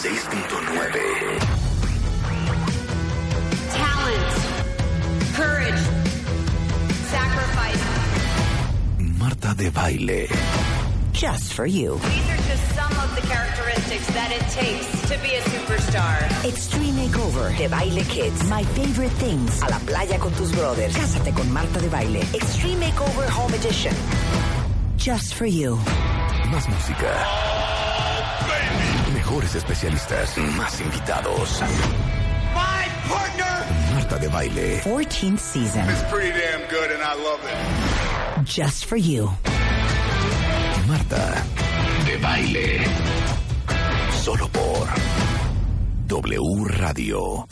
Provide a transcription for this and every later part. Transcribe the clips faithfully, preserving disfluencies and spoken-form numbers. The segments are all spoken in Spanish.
seis punto nueve. Talent, courage, sacrifice. Marta de Baile. Just for you. These are just some of the characteristics that it takes to be a superstar. Extreme Makeover, De Baile Kids, My Favorite Things, a la playa con tus brothers, cásate con Marta de Baile, Extreme Makeover Home Edition. Just for you. Más música. Oh, baby. Mejores especialistas, más invitados. My partner. Marta de Baile. fourteenth season. It's pretty damn good and I love it. Just for you. Marta de Baile. Solo por W Radio.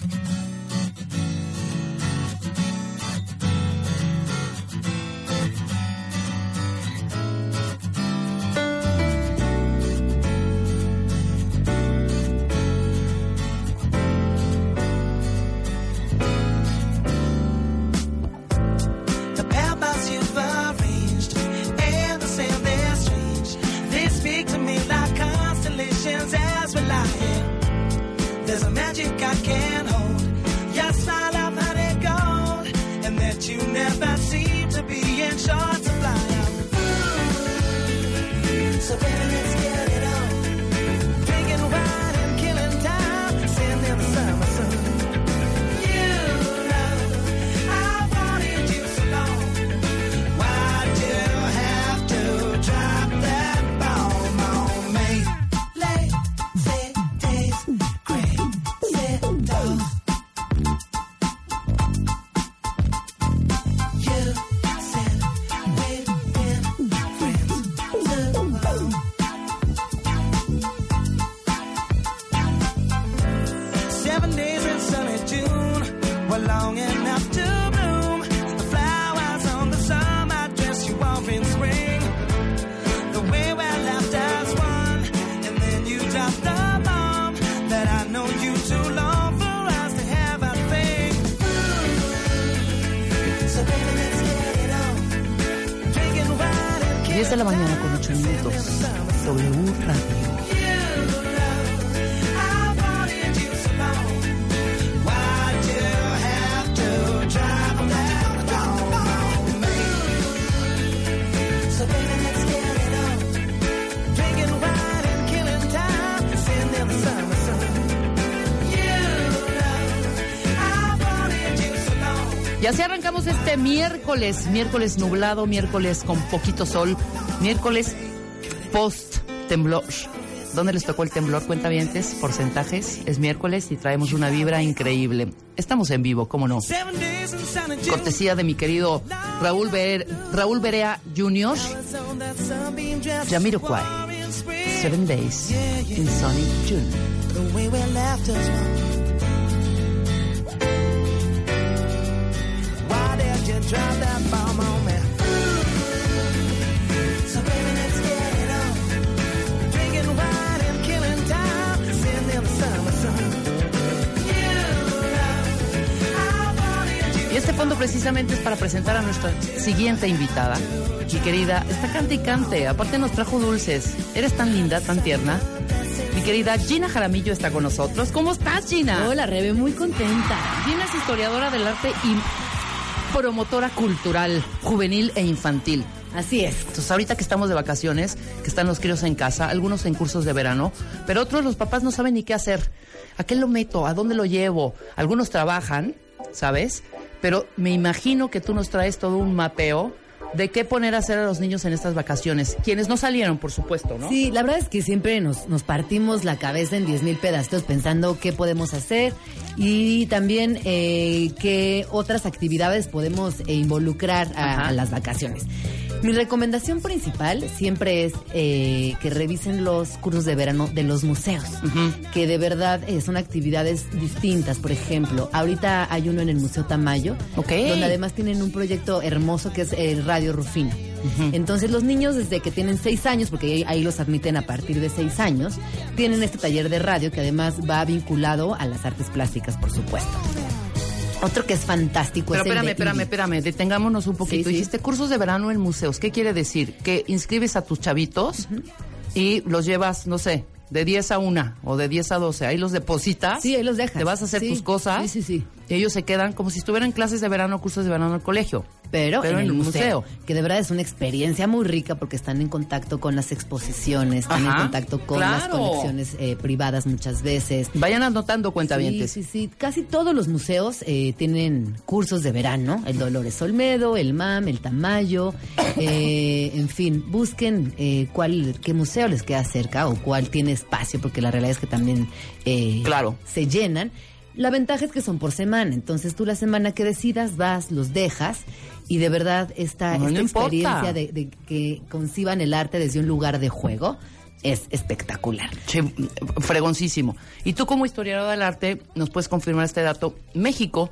diez de la mañana con ocho minutos. W Radio. Y así arrancamos este miércoles, miércoles nublado, miércoles con poquito sol, miércoles post temblor. ¿Dónde les tocó el temblor? Cuentavientes, porcentajes, es miércoles y traemos una vibra increíble. Estamos en vivo, ¿cómo no? Cortesía de mi querido Raúl, Be- Raúl Berea junior Jamiroquai, Seven Days in Sunny June. Drop that bomb on me. So baby, let's get it on. Drinking wine and killing time. Sitting in the summer sun. Y este fondo precisamente es para presentar a nuestra siguiente invitada. Mi querida, está cante y cante. Aparte nos trajo dulces. Eres tan linda, tan tierna. Mi querida Gina Jaramillo está con nosotros. ¿Cómo estás, Gina? Hola, Rebe, muy contenta. Gina es historiadora del arte y promotora cultural, juvenil e infantil. Así es. Entonces, ahorita que estamos de vacaciones, que están los críos en casa, algunos en cursos de verano, pero otros los papás no saben ni qué hacer. ¿A qué lo meto? ¿A dónde lo llevo? Algunos trabajan, ¿sabes? Pero me imagino que tú nos traes todo un mapeo de qué poner a hacer a los niños en estas vacaciones. Quienes no salieron, por supuesto, ¿no? Sí, la verdad es que siempre nos, nos partimos la cabeza en diez mil pedacitos pensando qué podemos hacer y también eh, qué otras actividades podemos eh, involucrar a, a las vacaciones. Mi recomendación principal siempre es eh, que revisen los cursos de verano de los museos, uh-huh. que de verdad eh, son actividades distintas. Por ejemplo, ahorita hay uno en el Museo Tamayo, okay. donde además tienen un proyecto hermoso que es el Radio Rufino. Uh-huh. Entonces los niños desde que tienen seis años, porque ahí, ahí los admiten a partir de seis años, tienen este taller de radio que además va vinculado a las artes plásticas, por supuesto. Otro que es fantástico. Pero es espérame, el de espérame, Ivy. espérame, detengámonos un poquito. Sí, sí. Dijiste cursos de verano en museos. ¿Qué quiere decir? Que inscribes a tus chavitos uh-huh. y los llevas, no sé, de diez a una o de diez a doce, ahí los depositas. Sí, ahí los dejas. Te vas a hacer sí. tus cosas. Sí, sí, sí. Y ellos se quedan como si estuvieran en clases de verano, cursos de verano al colegio. Pero, Pero en, en el el museo, museo. que de verdad es una experiencia muy rica porque están en contacto con las exposiciones, están Ajá, en contacto con las claro. colecciones eh, privadas muchas veces. Vayan anotando cuentavientes. Sí, sí, sí. Casi todos los museos eh, tienen cursos de verano. El Dolores Olmedo, el M A M, el Tamayo. Eh, en fin, busquen eh, cuál, qué museo les queda cerca o cuál tiene espacio, porque la realidad es que también eh, Claro. se llenan. La ventaja es que son por semana. Entonces tú la semana que decidas vas, los dejas. Y de verdad esta, No, esta no importa. experiencia de, de que conciban el arte desde un lugar de juego es espectacular. Che, fregoncísimo. Y tú como historiador del arte nos puedes confirmar este dato. México,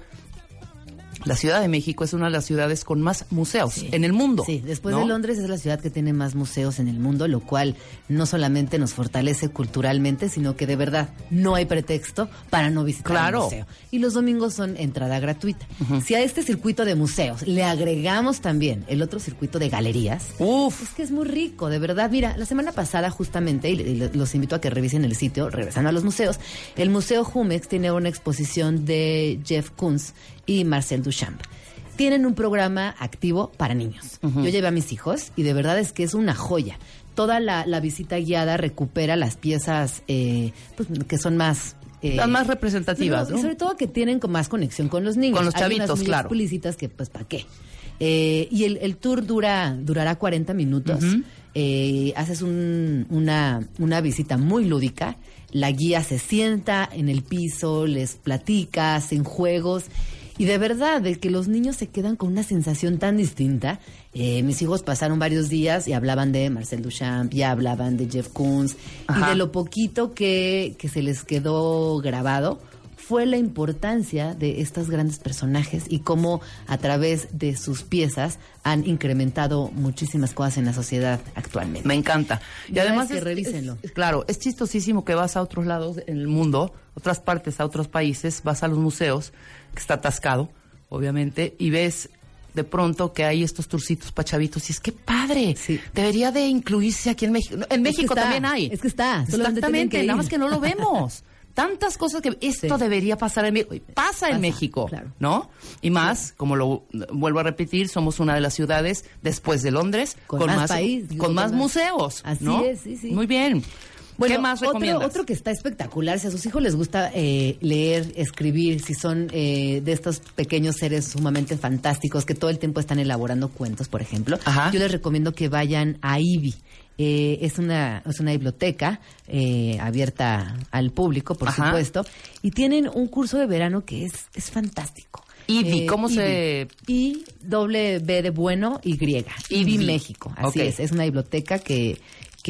la Ciudad de México es una de las ciudades con más museos Sí. en el mundo. Sí, después ¿no? de Londres es la ciudad que tiene más museos en el mundo, lo cual no solamente nos fortalece culturalmente, sino que de verdad no hay pretexto para no visitar Claro. un museo. Y los domingos son entrada gratuita. Si a este circuito de museos le agregamos también el otro circuito de galerías, Uf. es que es muy rico, de verdad. Mira, la semana pasada justamente, y y los invito a que revisen el sitio, regresando a los museos, el Museo Jumex tiene una exposición de Jeff Koons y Marcel Duchamp. Tienen un programa activo para niños. Uh-huh. Yo llevé a mis hijos y de verdad es que es una joya. Toda la, la visita guiada recupera las piezas eh, pues, que son más... eh, Las más representativas, no, ¿no? Y sobre todo que tienen con más conexión con los niños. Con los Hay chavitos, unas muy claro. explícitas que, pues, ¿para qué? Eh, y el, el tour dura durará cuarenta minutos. Ujú. Eh, haces un- una, una visita muy lúdica. La guía se sienta en el piso, les platica, hacen juegos. Y de verdad, de que los niños se quedan con una sensación tan distinta. Eh, mis hijos pasaron varios días y hablaban de Marcel Duchamp, ya hablaban de Jeff Koons. Ajá. Y de lo poquito que, que se les quedó grabado fue la importancia de estos grandes personajes y cómo a través de sus piezas han incrementado muchísimas cosas en la sociedad actualmente. Me encanta. Y Ya además ves que es- revísenlo. es- claro, es chistosísimo que vas a otros lados en el mundo, otras partes, a otros países, vas a los museos, que está atascado, obviamente, y ves de pronto que hay estos turcitos para chavitos y es que padre, Sí. debería de incluirse aquí en México. No, en Es México que está, también hay. es que está, solamente tienen Exactamente, que nada ir. más que no lo vemos. Tantas cosas que esto Sí. debería pasar en México. Pasa en Pasa, México, claro. ¿no? Y más, como lo vuelvo a repetir, somos una de las ciudades después de Londres Con más país, digo, con con más más- museos. Así ¿no? es, sí, sí. Muy bien. Bueno, ¿Qué más otro, recomiendas? otro que está espectacular, si a sus hijos les gusta eh, leer, escribir, si son eh, de estos pequeños seres sumamente fantásticos que todo el tiempo están elaborando cuentos, por ejemplo, Ajá. yo les recomiendo que vayan a I B I. Eh, es una es una biblioteca eh, abierta al público, por Ajá. supuesto, y tienen un curso de verano que es, es fantástico. I B I, ¿cómo I B I. se...? I doble B de bueno, Y. I B I I B I. México, así Ok. es. Es una biblioteca que,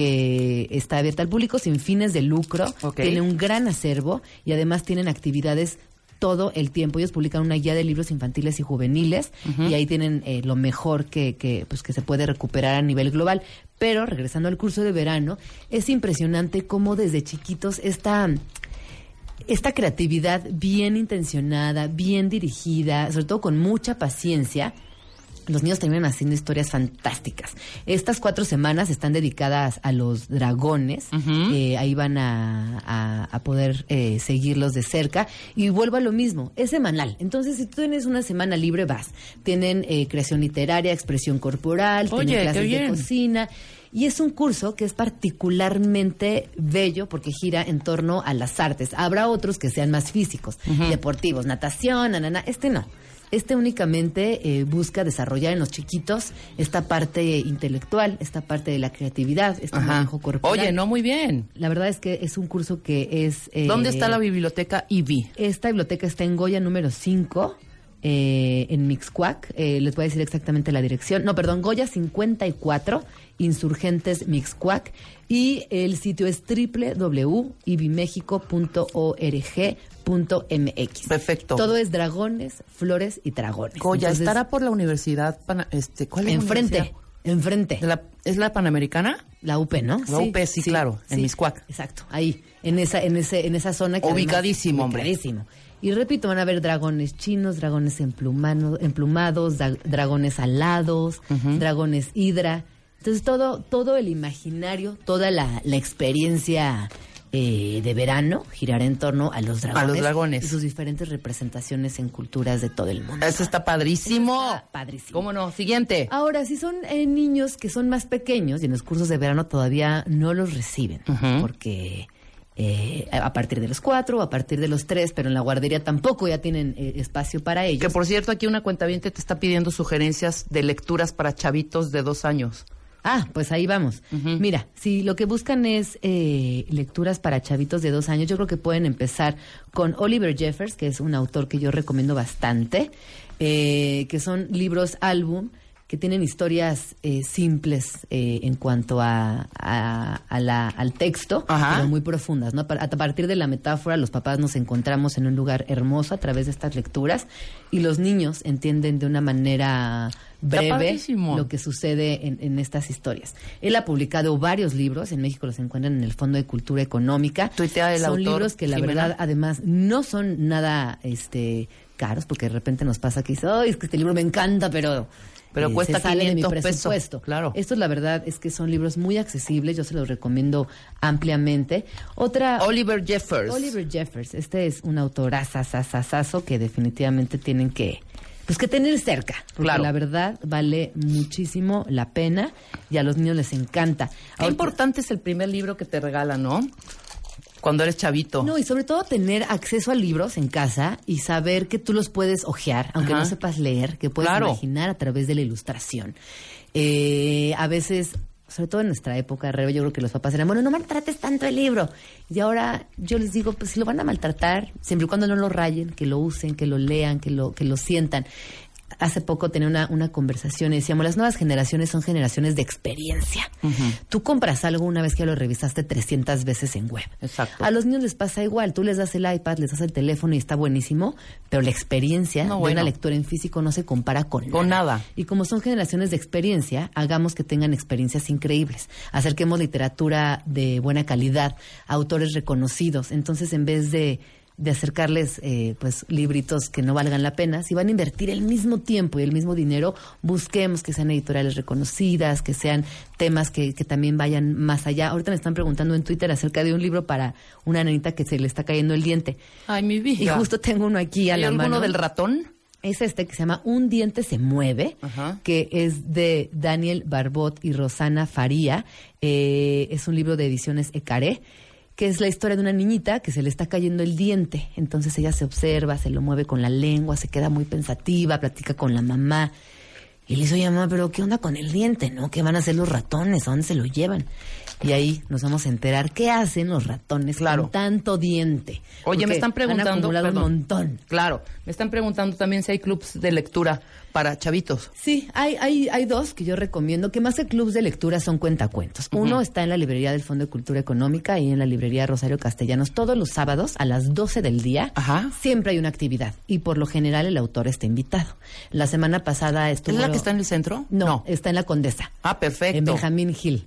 que está abierta al público sin fines de lucro. Ok. Tiene un gran acervo y además tienen actividades todo el tiempo. Ellos publican una guía de libros infantiles y juveniles y ahí tienen eh, lo mejor que, que, pues, que se puede recuperar a nivel global. Pero regresando al curso de verano, es impresionante cómo desde chiquitos esta... Esta creatividad bien intencionada, bien dirigida, sobre todo con mucha paciencia, los niños terminan haciendo historias fantásticas. Estas cuatro semanas están dedicadas a los dragones. Ujú. Eh, ahí van a, a, a poder eh, seguirlos de cerca. Y vuelvo a lo mismo, es semanal. Entonces, si tú tienes una semana libre, vas. Tienen eh, creación literaria, expresión corporal, Oye, tienen qué clases de bien. cocina. Y es un curso que es particularmente bello porque gira en torno a las artes. Habrá otros que sean más físicos, deportivos, natación, nanana. Este no. Este únicamente eh, busca desarrollar en los chiquitos esta parte intelectual, esta parte de la creatividad, este Ajá. manejo corporal. Oye, no, muy bien. La verdad es que es un curso que es... eh, ¿Dónde está la biblioteca I B I? Esta biblioteca está en Goya número cinco, eh, en Mixcoac. Eh, les voy a decir exactamente la dirección. No, perdón, Goya cincuenta y cuatro, Insurgentes Mixcoac. Y el sitio es doble u doble u doble u punto i b i mexico punto org punto m x. Perfecto. Todo es dragones, flores y dragones. Goya, Entonces, estará por la universidad, pana- este, ¿cuál es la enfrente, universidad? enfrente. ¿De la- ¿Es la Panamericana? La U P, ¿no? La U P, sí, claro, en Mixcoac. Exacto, ahí, en esa, en ese, en esa zona que además- Ubicadísimo, hombre. ubicadísimo. Y repito, van a ver dragones chinos, dragones emplumano- emplumados, da- dragones alados, dragones hidra. Entonces todo, todo el imaginario, toda la, la experiencia eh, de verano girará en torno a los dragones. A los dragones. Y sus diferentes representaciones en culturas de todo el mundo. Eso está padrísimo. Eso está padrísimo. ¿Cómo no? Siguiente. Ahora, si son eh, niños que son más pequeños y en los cursos de verano todavía no los reciben, uh-huh. porque eh, a partir de los cuatro, a partir de los tres, pero en la guardería tampoco ya tienen eh, espacio para ellos. Que por cierto, aquí una cuentaviente te está pidiendo sugerencias de lecturas para chavitos de dos años. Ah, pues ahí vamos. Uh-huh. Mira, si lo que buscan es eh, lecturas para chavitos de dos años, yo creo que pueden empezar con Oliver Jeffers, que es un autor que yo recomiendo bastante, eh, que son libros álbum que tienen historias eh, simples eh, en cuanto a, a, a la, al texto, Ajá. pero muy profundas, ¿no? A partir de la metáfora, los papás nos encontramos en un lugar hermoso a través de estas lecturas y los niños entienden de una manera breve lo que sucede en, en estas historias. Él ha publicado varios libros, en México los encuentran en el Fondo de Cultura Económica. Tuitea el son autor, libros que la Jimena. verdad además no son nada este caros, porque de repente nos pasa que dice, ay, es que este libro me encanta, pero... Pero eh, cuesta se sale de mi quinientos presupuesto. Pesos, claro. Estos, la verdad, es que son libros muy accesibles. Yo se los recomiendo ampliamente. Otra... Oliver Jeffers. Oliver Jeffers. Este es un autor asasasasazo que definitivamente tienen que... Pues que tener cerca. Porque claro. la verdad vale muchísimo la pena y a los niños les encanta. Qué Ahora, importante es el primer libro que te regalan, ¿no? Cuando eres chavito. No, y sobre todo tener acceso a libros en casa y saber que tú los puedes hojear, aunque Ajá. no sepas leer, que puedes claro. imaginar a través de la ilustración. Eh, a veces, sobre todo en nuestra época, Reo, yo creo que los papás eran, bueno, no maltrates tanto el libro. Y ahora yo les digo, pues si lo van a maltratar, siempre y cuando no lo rayen, que lo usen, que lo lean, que lo, que lo sientan. Hace poco tenía una, una conversación y decíamos, las nuevas generaciones son generaciones de experiencia. Uh-huh. Tú compras algo una vez que ya lo revisaste trescientas veces en web. Exacto. A los niños les pasa igual. Tú les das el iPad, les das el teléfono y está buenísimo, pero la experiencia no, de bueno. una lectura en físico no se compara con, con nada. nada. Y como son generaciones de experiencia, hagamos que tengan experiencias increíbles. Acerquemos literatura de buena calidad, autores reconocidos. Entonces, en vez de... de acercarles eh, pues libritos que no valgan la pena, si van a invertir el mismo tiempo y el mismo dinero, busquemos que sean editoriales reconocidas, que sean temas que, que también vayan más allá. Ahorita me están preguntando en Twitter acerca de un libro para una nenita que se le está cayendo el diente. Ay, mi vida. Y justo tengo uno aquí a la mano. ¿Alguno del ratón? Es este que se llama Un diente se mueve, Ajá. que es de Daniel Barbot y Rosana Faría. Eh, es un libro de ediciones Ecaré, que es la historia de una niñita que se le está cayendo el diente. Entonces ella se observa, se lo mueve con la lengua, se queda muy pensativa, platica con la mamá. Y le dice, oye, mamá, pero ¿qué onda con el diente, no? ¿Qué van a hacer los ratones? ¿A dónde se lo llevan? Y ahí nos vamos a enterar qué hacen los ratones claro. con tanto diente. Oye, me están preguntando... Han acumulado perdón, un montón. Claro, me están preguntando también si hay clubs de lectura para chavitos. Sí, hay hay hay dos que yo recomiendo, que más que clubs de lectura son cuentacuentos. Uh-huh. Uno está en la librería del Fondo de Cultura Económica y en la librería Rosario Castellanos. Todos los sábados a las doce del día Ajá. siempre hay una actividad y por lo general el autor está invitado. La semana pasada estuvo... ¿Es la que está en el centro? No, no. está en la Condesa. Ah, perfecto. En Benjamín Hill.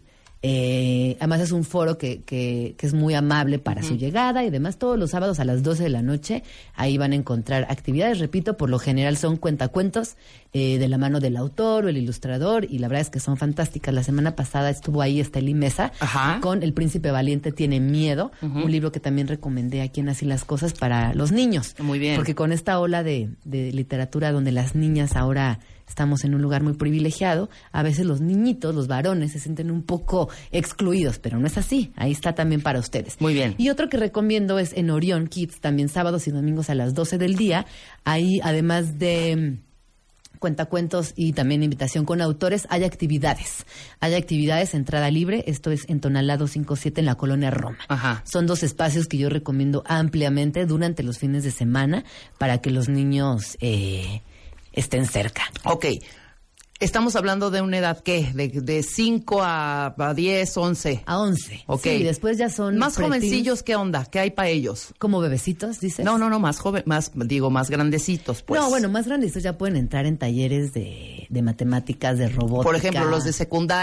Eh, además es un foro que, que, que es muy amable para uh-huh. su llegada y demás. Todos los sábados a las doce de la noche ahí van a encontrar actividades, repito, por lo general son cuentacuentos eh, de la mano del autor o el ilustrador y la verdad es que son fantásticas. La semana pasada estuvo ahí Estelí Mesa Ajá. con El Príncipe Valiente tiene miedo, uh-huh. un libro que también recomendé aquí en Así las Cosas para los niños. Muy bien. Porque con esta ola de, de literatura donde las niñas ahora... estamos en un lugar muy privilegiado, a veces los niñitos, los varones, se sienten un poco excluidos, pero no es así. Ahí está también para ustedes. Muy bien. Y otro que recomiendo es en Orión Kids, también sábados y domingos a las doce del día. Ahí, además de cuentacuentos y también invitación con autores, hay actividades. Hay actividades, entrada libre, esto es en Tonalá doscientos cincuenta y siete en la colonia Roma. Ajá. Son dos espacios que yo recomiendo ampliamente durante los fines de semana para que los niños... Eh, estén cerca. Ok. Estamos hablando de una edad, ¿qué? De cinco a diez, once. A once. Ok. Sí, después ya son... Más jovencillos, ¿qué onda? ¿Qué hay para ellos? ¿Como bebecitos, dices? No, no, no, más joven, más, digo, más grandecitos, pues. No, bueno, más grandecitos ya pueden entrar en talleres de, de matemáticas, de robótica. Por ejemplo, los de secundaria.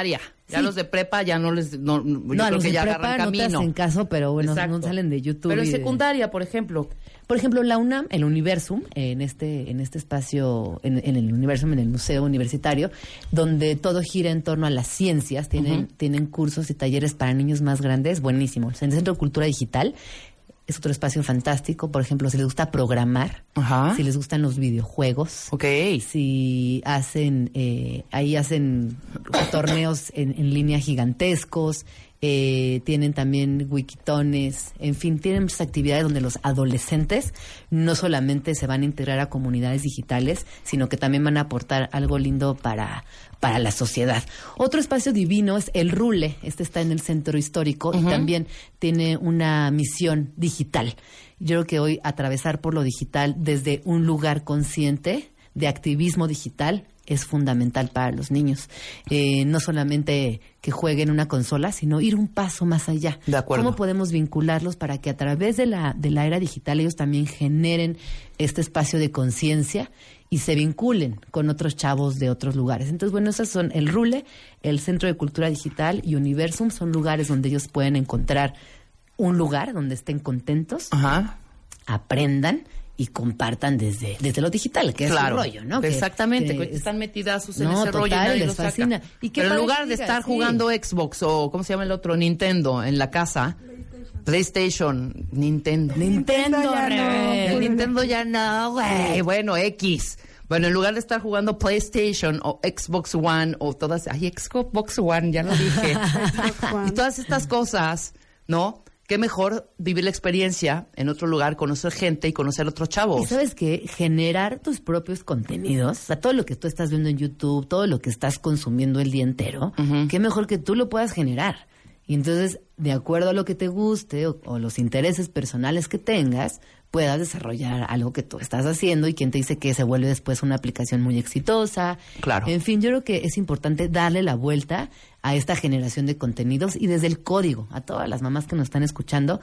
Ya Sí. los de prepa ya no les... No, yo No, creo a los que de ya prepa agarran no camino. te hacen caso, pero bueno, Exacto. no salen de YouTube. Pero en y de- secundaria, por ejemplo. Por ejemplo, la UNAM, el Universum, en este, en este espacio, en, en el Universum, en el Museo Universitario, donde todo gira en torno a las ciencias, tienen, uh-huh. tienen cursos y talleres para niños más grandes, buenísimos. En el Centro de Cultura Digital es otro espacio fantástico. Por ejemplo, si les gusta programar, Ajá. si les gustan los videojuegos, Okay. si hacen, eh, ahí hacen torneos en, en línea gigantescos, eh, tienen también wikitones, en fin, tienen muchas actividades donde los adolescentes no solamente se van a integrar a comunidades digitales, sino que también van a aportar algo lindo para, para la sociedad. Otro espacio divino es el Rule, este está en el Centro Histórico uh-huh. y también tiene una misión digital. Yo creo que hoy atravesar por lo digital desde un lugar consciente de activismo digital es fundamental para los niños. Eh, no solamente que jueguen una consola, sino ir un paso más allá. De acuerdo. ¿Cómo podemos vincularlos para que a través de la, de la era digital ellos también generen este espacio de conciencia y se vinculen con otros chavos de otros lugares? Entonces, bueno, esos son el Rule, el Centro de Cultura Digital y Universum. Son lugares donde ellos pueden encontrar un lugar donde estén contentos, Ajá. aprendan y compartan desde, desde lo digital, que claro, es el rollo, ¿no? Exactamente, que, que están metidazos en no, ese total, rollo y nadie les los saca. fascina. Y qué Pero en padre lugar que de digas, estar sí. jugando Xbox o, ¿cómo se llama el otro? Nintendo en la casa. PlayStation. Nintendo. Nintendo, ya Rebel. no. El Nintendo ya no, güey. Bueno, X. Bueno, en lugar de estar jugando PlayStation o Xbox One o todas... Ay, Xbox One, ya lo dije. Y todas estas cosas, ¿no? Qué mejor vivir la experiencia en otro lugar, conocer gente y conocer otros chavos. Y sabes qué, generar tus propios contenidos, o sea, todo lo que tú estás viendo en YouTube, todo lo que estás consumiendo el día entero, uh-huh. qué mejor que tú lo puedas generar. Y entonces, de acuerdo a lo que te guste o, o los intereses personales que tengas, puedas desarrollar algo que tú estás haciendo y quien te dice que se vuelve después una aplicación muy exitosa. Claro. En fin, yo creo que es importante darle la vuelta a esta generación de contenidos y desde el código, a todas las mamás que nos están escuchando,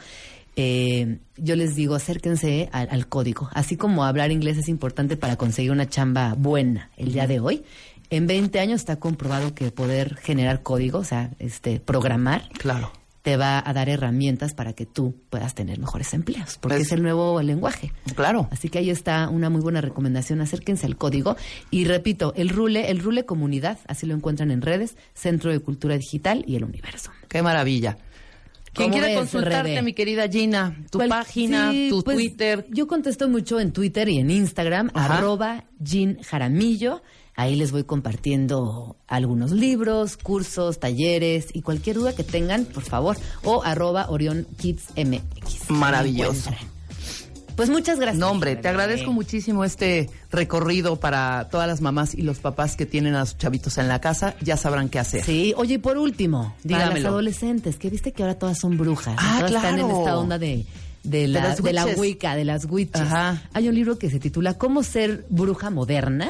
eh, yo les digo, acérquense al, al código. Así como hablar inglés es importante para conseguir una chamba buena el día de hoy, en veinte años está comprobado que poder generar código, o sea, este, programar, claro, te va a dar herramientas para que tú puedas tener mejores empleos, porque es, es el nuevo lenguaje. Claro. Así que ahí está una muy buena recomendación, acérquense al código. Y repito, el Rule, el Rule Comunidad, así lo encuentran en redes, Centro de Cultura Digital y el Universo. Qué maravilla. Quien quiera ves, consultarte, Rebe? mi querida Gina, tu Cual, página, sí, tu pues, Twitter. Yo contesto mucho en Twitter y en Instagram, Ajá. arroba Gin Jaramillo. Ahí les voy compartiendo algunos libros, cursos, talleres y cualquier duda que tengan, por favor. O arroba Orión Kids M X. Maravilloso. Pues muchas gracias. No, hombre, te agradezco muchísimo este recorrido para todas las mamás y los papás que tienen a sus chavitos en la casa. Ya sabrán qué hacer. Sí, oye, y por último, Dígamelo. para las adolescentes, que viste que ahora todas son brujas. Ah, todas claro. están en esta onda de... De la, las de la witches. Wicca, de las witches. Ajá. Hay un libro que se titula ¿Cómo ser bruja moderna?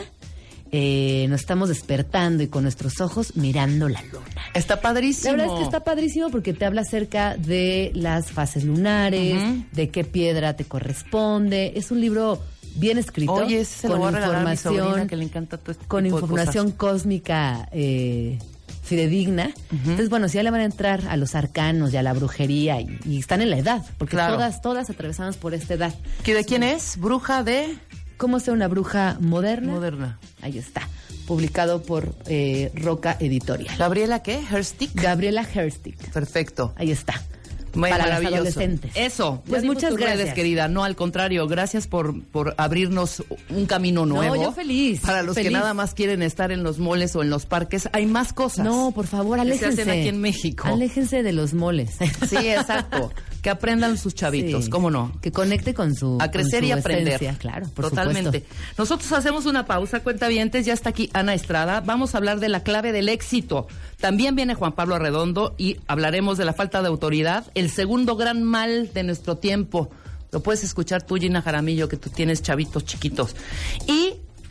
Eh, nos estamos despertando y con nuestros ojos mirando la luna. Está padrísimo. La verdad es que está padrísimo porque te habla acerca de las fases lunares, Uh-huh. de qué piedra te corresponde. Es un libro bien escrito. Oye, ese se lo con voy a regalar a mi sobrina, información, que le encanta todo este con tipo de información cósmica eh, fidedigna. Uh-huh. Entonces, bueno, si ya le van a entrar a los arcanos y a la brujería y, y están en la edad, porque Claro. todas, todas atravesamos por esta edad. ¿Que ¿De quién es? ¿Bruja de...? ¿Cómo ser una bruja moderna? Moderna. Ahí está. Publicado por eh, Roca Editorial. ¿Gabriela qué? ¿Herstick? Gabriela Herstick. Perfecto. Ahí está. Muy para las maravilloso. adolescentes. Eso. Pues Ya dimos muchas tus redes, gracias. querida. No, al contrario. Gracias por, por abrirnos un camino nuevo. yo feliz, Para los feliz. que nada más quieren estar en los moles o en los parques, hay más cosas. No, por favor, que se aléjense. hacen aquí en México. Aléjense de los moles. Sí, exacto. Que aprendan sus chavitos, Sí. ¿cómo no? Que conecte con su A crecer con y su aprender. esencia, claro, por Totalmente. supuesto. Nosotros hacemos una pausa, cuentavientes. Ya está aquí Ana Estrada. Vamos a hablar de la clave del éxito. También viene Juan Pablo Arredondo y hablaremos de la falta de autoridad, el segundo gran mal de nuestro tiempo. Lo puedes escuchar tú, Gina Jaramillo, que tú tienes chavitos chiquitos. Y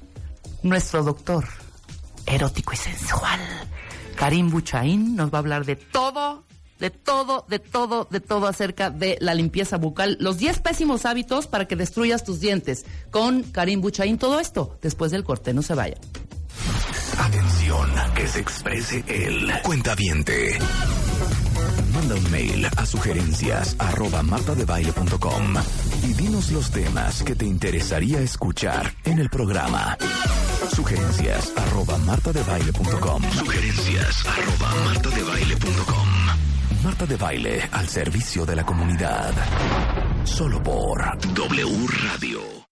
nuestro doctor erótico y sensual, Karim Buchaín, nos va a hablar de todo, de todo, de todo, de todo acerca de la limpieza bucal. Los diez pésimos hábitos para que destruyas tus dientes. Con Karim Buchaín, todo esto después del corte. No se vayan. Atención, que se exprese el cuentaviente. Manda un mail a sugerencias arroba martadebaile punto com y dinos los temas que te interesaría escuchar en el programa. Sugerencias arroba martadebaile punto com. Sugerencias arroba martadebaile punto com. Marta de Baile, al servicio de la comunidad. Solo por W Radio.